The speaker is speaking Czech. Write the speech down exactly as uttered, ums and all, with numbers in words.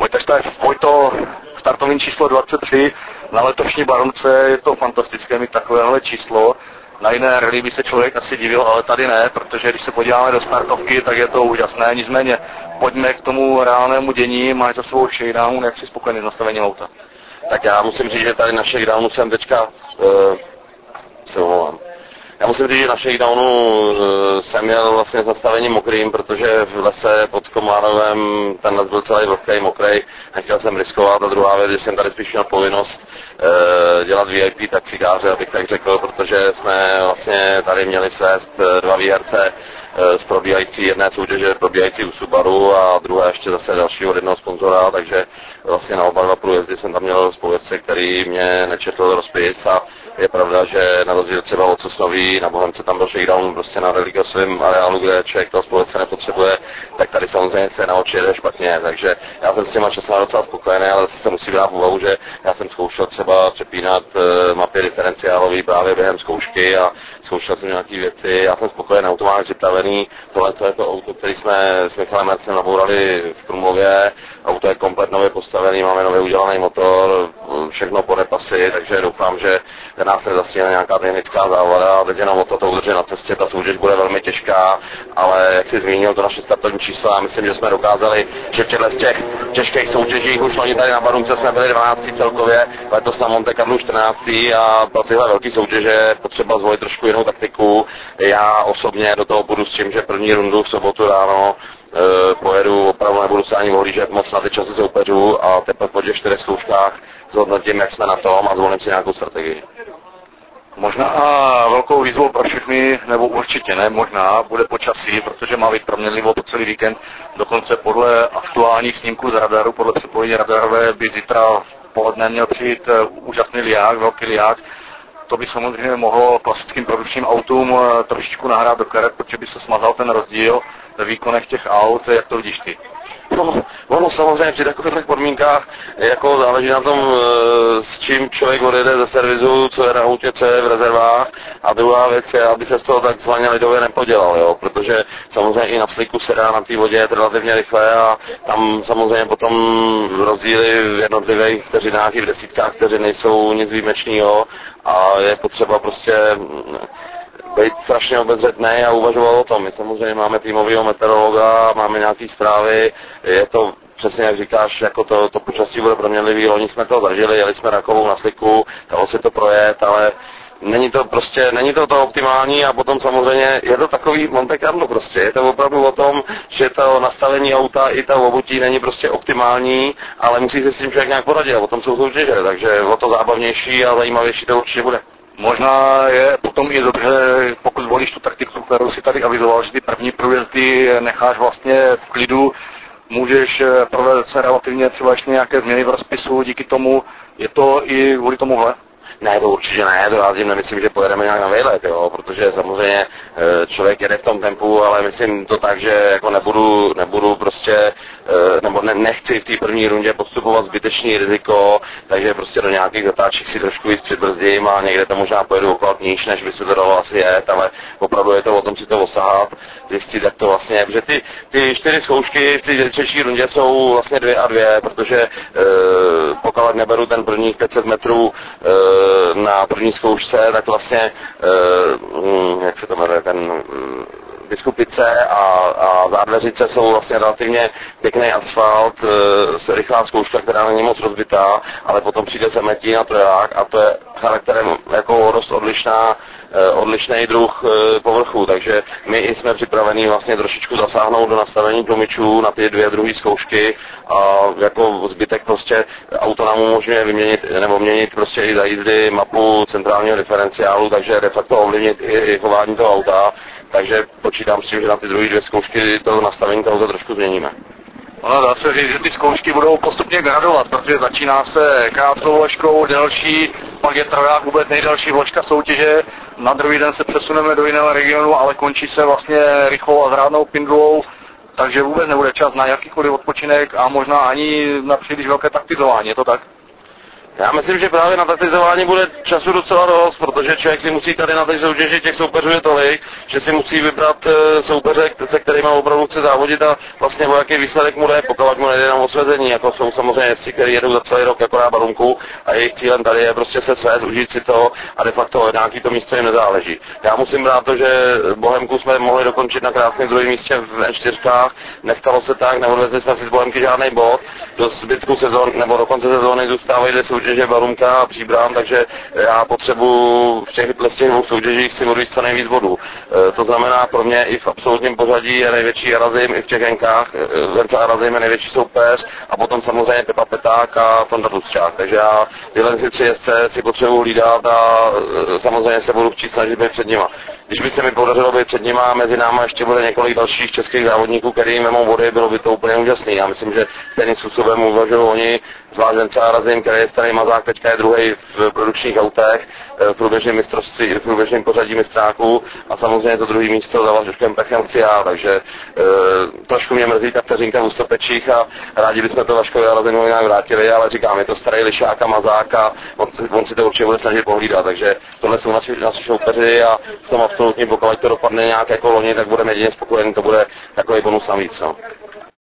Vojta Štajf, Vojto, startovní číslo dvacet tři, na letošní Baronce je to fantastické mít takovéhle číslo. Na jiné rally by se člověk asi divil, ale tady ne, protože když se podíváme do startovky, tak je to úžasné. Nicméně pojďme k tomu reálnému dění, máš za svou shakedown, jak jsi spokojený s nastavením auta? Tak já musím říct, že tady na shakedownu jsem teďka, uh, se omlouvám. Já musím říct, že na shakedownu uh, jsem měl vlastně s nastavením mokrým, protože v lese pod Komárovem ten les byl celý vlhký, mokrej, nechtěl jsem riskovat. A druhá věc, že jsem tady spíš měl povinnost uh, dělat V I P taxikáře, abych tak řekl, protože jsme vlastně tady měli svést dva výherce z probíhající jedné soutěže, probíhající u Subaru a druhé ještě zase dalšího od jednoho sponzora, takže vlastně na oba dva průjezdy jsem tam měl spolujezdce, který mě nečetl rozpis a je pravda, že na rozdíl třeba od Sosnoví na Bohemce tam byl shakedown prostě na religiosovém areálu, kde člověk toho spolujezdce nepotřebuje, tak tady samozřejmě se na oči jede špatně, takže já jsem s těma časama docela spokojený, ale zase se musí brát v úvahu, že já jsem zkoušel třeba přepínat mapy diferenciálový právě během zkoušky a zkoušel jsem nějaké věci, já jsem spokojený, auto mám připravený, tohle to je to auto, který jsme s Michalem Mercem nabourali v Krumlově, auto je komplet nově postavený, máme nově udělaný motor, všechno po repasy, takže doufám, že nás nezastihne nějaká technická závada a teď jenom o to, to udržet na cestě, ta soutěž bude velmi těžká, ale jak jsi zmínil to naše startovní číslo, já myslím, že jsme dokázali, že v těchto z těch těžkých soutěžích už oni tady na Barunce jsme byli dvanáctý celkově, letos na Monte Carlo čtrnáctý a pro tyhle velké soutěže potřeba zvolit trošku jinou taktiku. Já osobně do toho budu s tím, že první rundu v sobotu ráno e, pojedu, opravdu nebudu se ani ohlížet moc na ty časy soupeřů a teprve po těch čtyřech zkouškách zhodnotím, jak jsme na tom a zvolím si nějakou strategii. Možná velkou výzvou pro všechny, nebo určitě ne, možná bude počasí, protože má být proměnlivo po celý víkend. Dokonce podle aktuálních snímků z radaru, podle připojení radarové by zítra v poledne měl přijít úžasný liák, velký liák. To by samozřejmě mohlo klasickým produkčním autům trošičku nahrát do karet, protože by se smazal ten rozdíl ve výkonech těch aut. Jak to vidíš ty? No, ono samozřejmě při takových podmínkách jako záleží na tom, s čím člověk odjede ze servisu, co je na autě, co je v rezervách. A druhá věc je, aby se z toho takzvaně lidově nepodělal, jo? Protože samozřejmě i na sliku se dá na té vodě jet relativně rychle a tam samozřejmě potom rozdíly v jednotlivých vteřinách i v desítkách vteřin nejsou nic výjimečného a je potřeba prostě být strašně obezřetný a uvažoval o tom. My samozřejmě máme týmového meteorologa, máme nějaké zprávy, je to přesně jak říkáš, jako to, to počasí bude proměnlivý, loni jsme to zažili, jeli jsme Rakovou na sliku, dalo se to projet, ale není to prostě, není to to optimální a potom samozřejmě je to takový Monte Carlo prostě, je to opravdu o tom, že to nastavení auta i ta obutí není prostě optimální, ale musí se s tím člověk nějak poradit a o tom jsou soutěže, takže o to zábavnější a zajímavější to určitě bude. Možná je potom i dobře, pokud zvolíš tu taktiku, kterou si tady avizoval, že ty první průjezdy necháš vlastně v klidu, můžeš provést se relativně třeba ještě nějaké změny v rozpisu, díky tomu je to i kvůli tomuhle? Ne, to určitě ne, to já tím nemyslím, že pojedeme nějak na výlet, jo, protože samozřejmě člověk jede v tom tempu, ale myslím to tak, že jako nebudu, nebudu prostě, nebo ne, nechci v té první rundě postupovat zbytečný riziko, takže prostě do nějakých zatáček si trošku víc předbrzdím a někde to možná pojedu okolo níž, než by se to dalo asi jet, ale opravdu je to o tom si to osahat, zjistit, jak to vlastně je, protože ty, ty čtyři zkoušky v té třetí rundě jsou vlastně dvě a dvě, protože pokud neberu ten prvních pět set metrů na první zkoušce, tak vlastně, jak se to jmenuje, ten Biskupice a, a Zádveřice jsou vlastně relativně pěkný asfalt, rychlá zkouška, která není moc rozbitá, ale potom přijde Semetín a Troják a to je charakterem jako dost odlišná, odlišný druh povrchu, takže my jsme připraveni vlastně trošičku zasáhnout do nastavení tlumičů na ty dvě druhé zkoušky a jako zbytek prostě auto nám umožňuje vyměnit nebo měnit prostě i za jízdy mapu centrálního diferenciálu, takže de facto ovlivnit i, i chování toho auta, takže počítám s tím, že na ty druhé dvě zkoušky to nastavení toho trošku změníme. Ono dá se říct, že ty zkoušky budou postupně gradovat, protože začíná se krátkou vložkou, delší, pak je Troják vůbec nejdelší vložka soutěže, na druhý den se přesuneme do jiného regionu, ale končí se vlastně rychlou a zrádnou pindulou, takže vůbec nebude čas na jakýkoliv odpočinek a možná ani na příliš velké taktizování, je to tak? Já myslím, že právě na taktizování bude času docela dost, protože člověk si musí tady na té soutěži těch soupeřů je tolik, že si musí vybrat soupeře, se kterými opravdu chce závodit a vlastně o jaký výsledek mu jde, pokud mu nejde na osvězení, jako jsou samozřejmě jezdci, kteří jedou za celý rok jako na Barunku a jejich cílem tady je prostě se svést, užít si to a de facto nějaký to místo jim nezáleží. Já musím brát to, že Bohemku jsme mohli dokončit na krásném druhém místě v N čtyři, nestalo se tak, neodvezli jsme si z Bohemky žádný bod, do zbytku sezon nebo do konce sezóny zůstávají dvě soutěže Barunka a Příbram, takže já potřebuji v těch, v těch dvou soutěžích si odvíct co nejvíc bodů. E, to znamená pro mě i v absolutním pořadí je největší Arazim, i v těch enkách, Vence Arazim je největší soupeř a potom samozřejmě Pepa Peták a Tonda Tusčák. Takže já tyhle si tři jezdce si potřebuji hlídat a e, samozřejmě se budu chtít snažit být před nima. Když by se mi podařilo být před nima, mezi náma ještě bude několik dalších českých závodníků, který memou vody, bylo by to úplně úžasný. Já myslím, že stejným způsobem uvažují oni, zvlášť Vence Arazim, který je starý mazák, teďka je druhý v produkčních autech, v průběžném mistrovství, v průběžném pořadí mistráků a samozřejmě to druhý místo za Vaškem Pechem chci já, takže e, trošku mě mrzí ta vteřinka v ústopečích a rádi bychom to Vaškovi Arazimovi nějak vrátili, ale říkám, je to starý lišák a mazák a on, on si to určitě bude snažit pohlídat, takže tohle jsou naši, naši soupeři a v tom absolutně, pokud to dopadne nějak jako loni, tak budeme jedině spokojení, to bude takový bonus navíc. No.